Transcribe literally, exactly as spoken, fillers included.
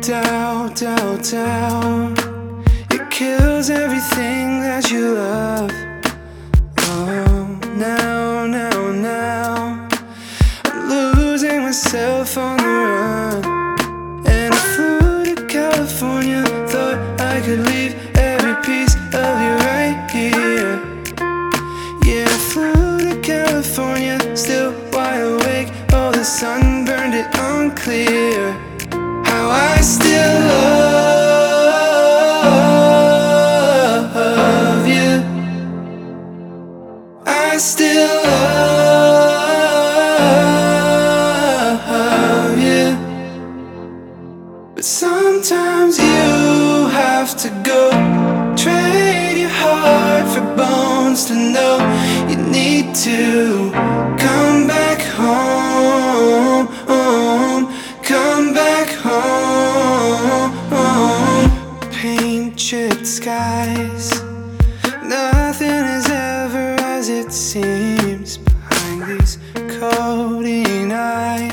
Doubt, doubt, doubt, it kills everything that you love. Oh, now, now, now, I'm losing myself on the run. And I flew to California, thought I could leave every piece of you right here. Yeah, I flew to California, still wide awake, oh, the sun burned it unclear. How I still love you, I still love you. But sometimes you have to go, trade your heart for bones to know you need to come back home, home, come back home, home. Paint chipped skies, nothing is ever as it seems behind these coating eyes.